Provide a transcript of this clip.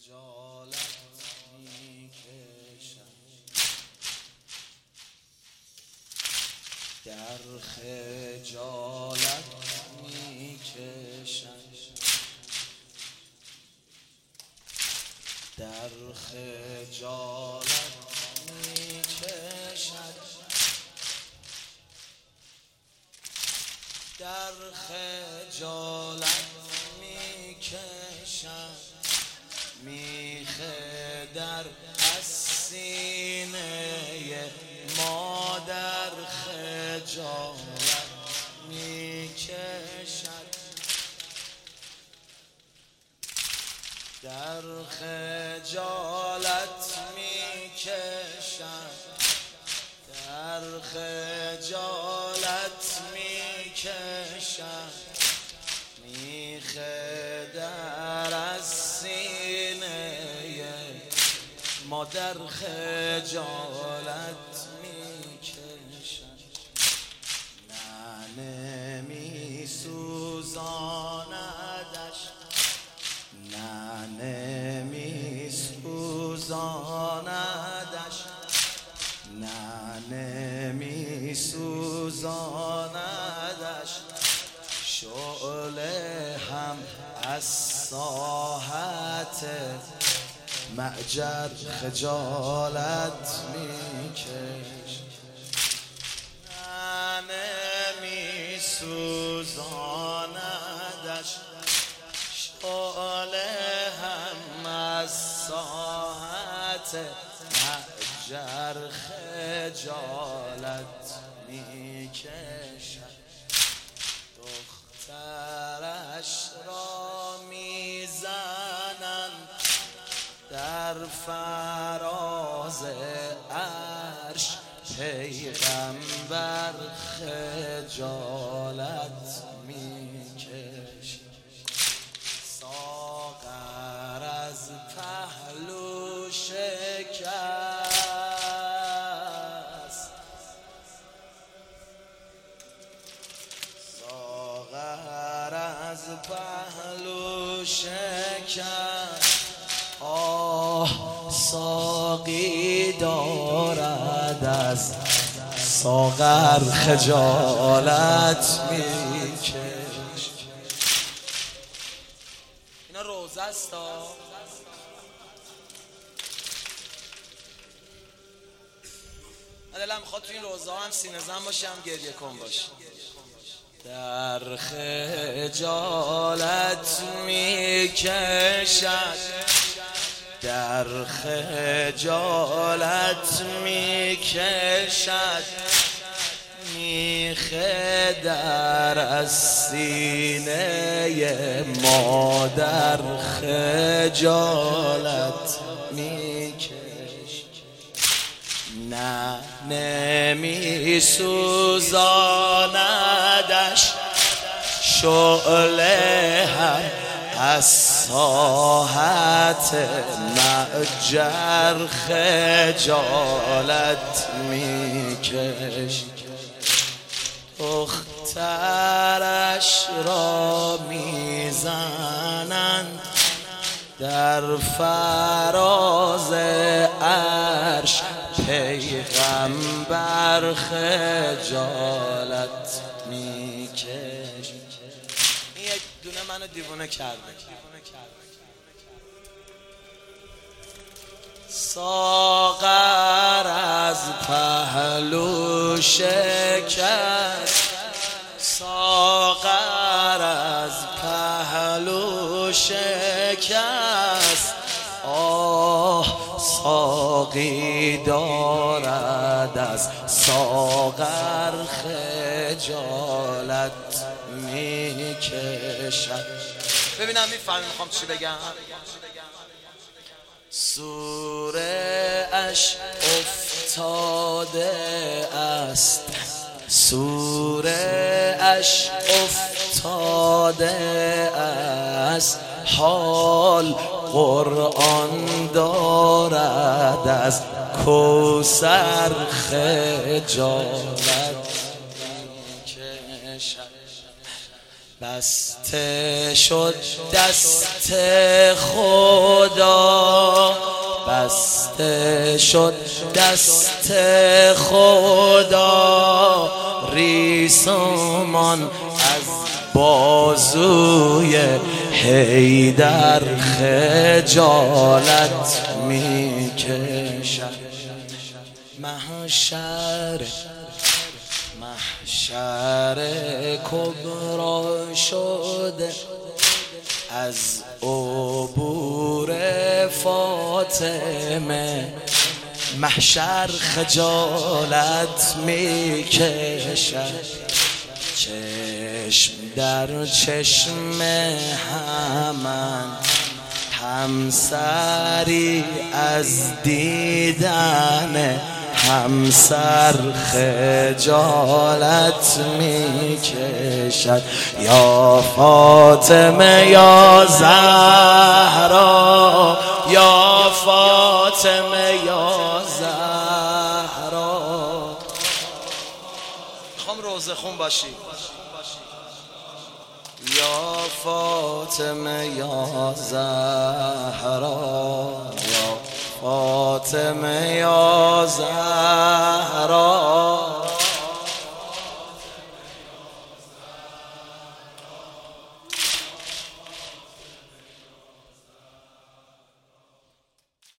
خجالت میکشم، در خجالت میکشم، در خجالت میکشد، در خجالت میکشد، میخه در از سینه مادر خجالت میکشد، در خجالت میکشد، در خجالت میکشد، میخه در از سینه مادر خجالت میکشد، نه نمیسوزاندش، نه نمیسوزاندش، نه نمیسوزاندش، شعله هم از ساحت معجر خجالت میکشد، نه نمیسوزاندش، شعله هم از ساحت معجر خجالت میکشد، دخترش را میزنند در فراز عرش، پیغمبر خجالت میکشد، ساغر از پهلو شکست، ساغر از پهلو شکست، آه ساقی دارد از ساغر خجالت میکشد. اینا روزه است ها، من دلم میخواد تو این روزه هم سینه زن باشم، گریه کن باش. در خجالت میکشد، در خجالت میکشد، میخه در از سینه مادر خجالت میکشد، نه نمیسوزاندش، شعله هم از ساحت معجر خجالت میکشد، دخترش را میزنند در فراز عرش، پیغمبر خجالت میکشد. این یک دونه منو دیوونه کرده. ساغر از پهلو شکست، ساغر از پهلو شکست، آه ساقی دارد از ساغر خجالت میکشد. ببینم میفهمی میخوام چی بگم؟ سوره اش افتاده است، سوره اش افتاده است، حال قرآن دارد از کوثر خجالت میکشد، بسته شد دست خدا، بسته شد دست خدا، ریسمان از بازوی حیدر خجالت می کشد. محشر کبرا شده از عبور فاطمه، محشر خجالت می کشد. چشم در چشم همن، همسری از دیدن همسر خجالت می کشد. یا فاطمه یا زهرا، یا فاطمه یا زهرا. میخوام روزه خون باشی. یا فاطمه یا زهرا، یا فاطمه یا زهرا.